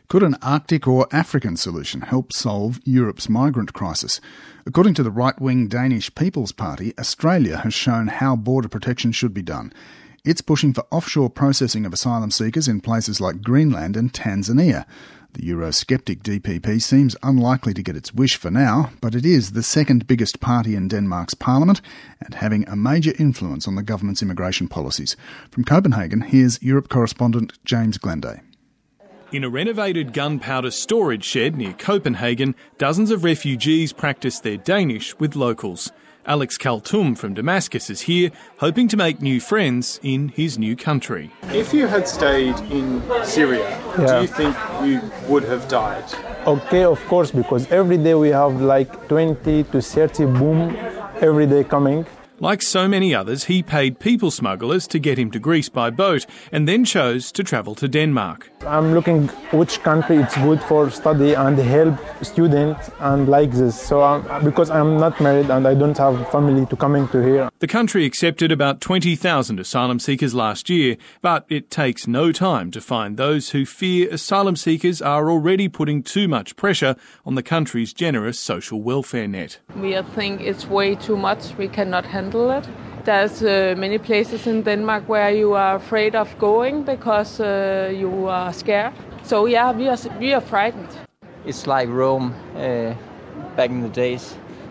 Could an Arctic or African solution help solve Europe's migrant crisis? According to the right-wing Danish People's Party, Australia has shown how border protection should be done. It's pushing for offshore processing of asylum seekers in places like Greenland and Tanzania. The Eurosceptic DPP seems unlikely to get its wish for now, but it is the second biggest party in Denmark's parliament and having a major influence on the government's immigration policies. From Copenhagen, here's Europe correspondent James Glenday. In a renovated gunpowder storage shed near Copenhagen, dozens of refugees practice their Danish with locals. Alex Kaltum from Damascus is here, hoping to make new friends in his new country. If you had stayed in Syria, do you think you would have died? Okay, of course, because every day we have like 20 to 30 boom every day coming. Like so many others, he paid people smugglers to get him to Greece by boat and then chose to travel to Denmark. I'm looking which country it's good for study and help students and like this. So because I'm not married and I don't have family to coming to here. The country accepted about 20,000 asylum seekers last year, but it takes no time to find those who fear asylum seekers are already putting too much pressure on the country's generous social welfare net. We think it's way too much. We cannot handle it. There's many places in Denmark where you are afraid of going because you are scared. So yeah, we are frightened. It's like Rome back in the days.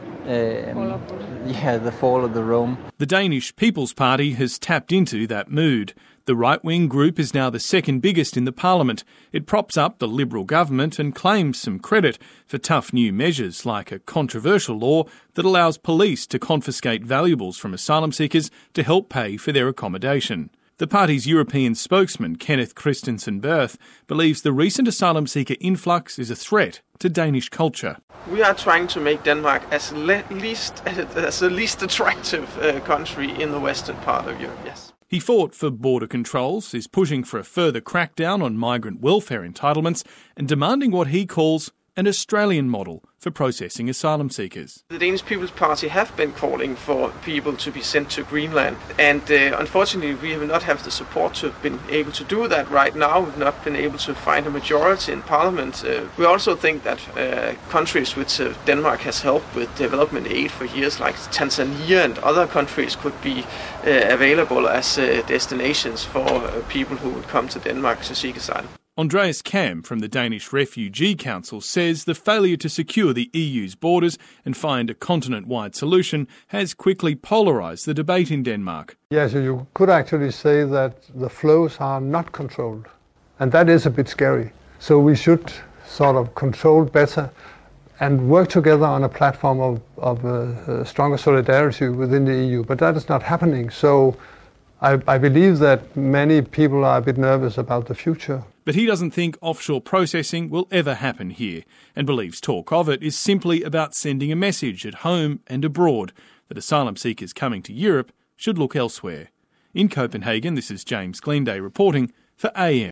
The fall of the Rome. The Danish People's Party has tapped into that mood. The right-wing group is now the second biggest in the parliament. It props up the Liberal government and claims some credit for tough new measures like a controversial law that allows police to confiscate valuables from asylum seekers to help pay for their accommodation. The party's European spokesman, Kenneth Christensen Berth, believes the recent asylum seeker influx is a threat to Danish culture. We are trying to make Denmark as the least attractive country in the western part of Europe, yes. He fought for border controls, is pushing for a further crackdown on migrant welfare entitlements and demanding what he calls an Australian model for processing asylum seekers. The Danish People's Party have been calling for people to be sent to Greenland, and unfortunately we have not had the support to have been able to do that right now. We've not been able to find a majority in Parliament. We also think that countries which Denmark has helped with development aid for years, like Tanzania and other countries, could be available as destinations for people who would come to Denmark to seek asylum. Andreas Kam from the Danish Refugee Council says the failure to secure the EU's borders and find a continent-wide solution has quickly polarised the debate in Denmark. Yeah, so you could actually say that the flows are not controlled, and that is a bit scary. So we should sort of control better and work together on a platform of stronger solidarity within the EU, but that is not happening. So I believe that many people are a bit nervous about the future. But he doesn't think offshore processing will ever happen here and believes talk of it is simply about sending a message at home and abroad that asylum seekers coming to Europe should look elsewhere. In Copenhagen, this is James Glenday reporting for AM.